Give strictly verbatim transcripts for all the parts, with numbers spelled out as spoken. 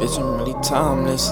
Bitch, I'm really timeless.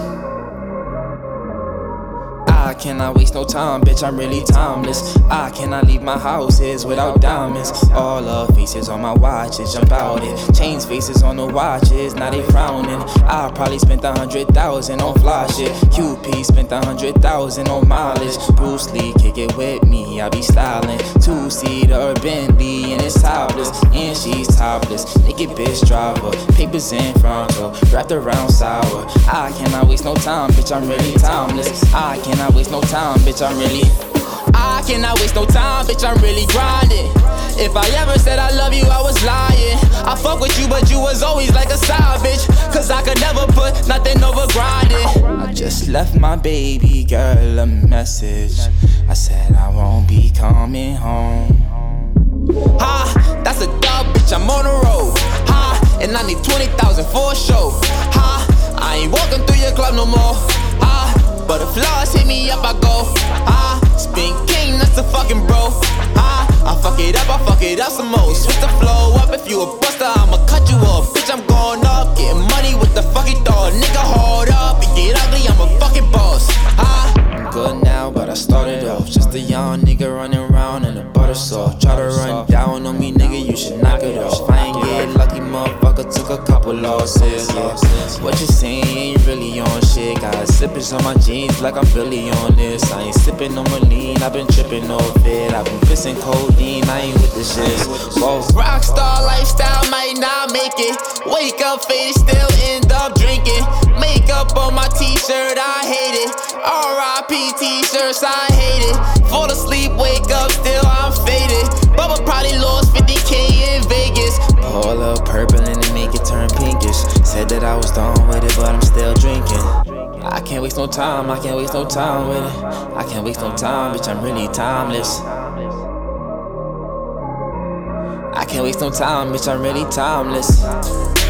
I cannot waste no time, bitch, I'm really timeless. I cannot leave my houses without diamonds. All the faces on my watches, jump out it. Chains faces on the watches, now they frowning. I probably spent a hundred thousand on fly shit. Q P spent a hundred thousand on mileage. Bruce Lee, kick it with me, I be styling. Two-seater Bentley and it's topless. And she's topless, naked bitch driver. Papers in front of, wrapped around sour. I cannot waste no time, bitch, I'm really timeless. I cannot waste no time, bitch, I'm really I cannot waste no time, bitch, I'm really grinding. If I ever said I love you, I was lying. I fuck with you, but you was always like a side bitch. Cause I could never put nothing over grinding. I just left my baby girl a message. I said I won't be coming home. Ha, that's a dub, bitch, I'm on the road. Ha, and I need twenty thousand for a show. Ha, I ain't walking through your club no more. Ha, but if flaws hit me up, I go. Ah, spin king, that's a fucking bro. Ah, I fuck it up, I fuck it up some more. Switch the flow up, if you a buster, I'ma cut you off. Bitch, I'm going up, getting money with the fucking dog. Nigga, hold up, and get ugly, I'm a fucking boss. Ah, I'm good now, but I started off just a young nigga running around in a butter soft. Try to run down on me, nigga, you should knock it off. I ain't get lucky, motherfucker, took a couple losses, yeah. What you saying ain't really on shit. Got sippers on my jeans like I'm really on this. I ain't sipping on my lean, I've been tripping off it. I've been pissing codeine, I ain't with the shit. Whoa. Rockstar lifestyle might not make it. Wake up faded, still end up drinking. Makeup on my t-shirt, I hate it. R I P t-shirts, I hate it. Fall asleep, wake up, still I'm faded. Bubba probably lost fifty K in Vegas. Pull up purple and then make it turn pinkish. Said that I was done with it, but I'm still drinking. I can't waste no time, I can't waste no time with it. I can't waste no time, bitch, I'm really timeless. I can't waste no time, bitch, I'm really timeless.